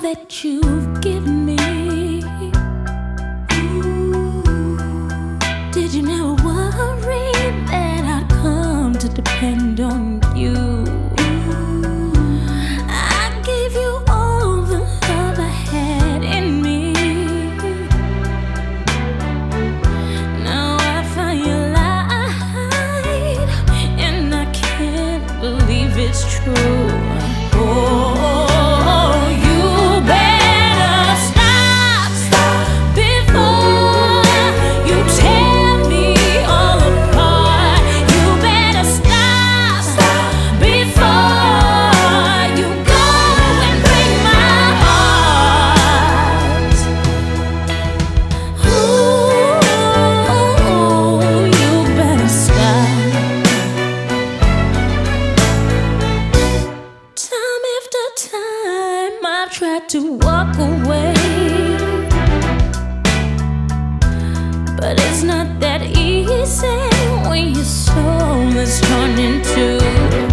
that you've given me. Did you never worry that I'd come to depend on you? I gave you all the love I had in me. Now I find you lied, and I can't believe it's true. I've tried to walk away, but it's not that easy when your soul is torn in two.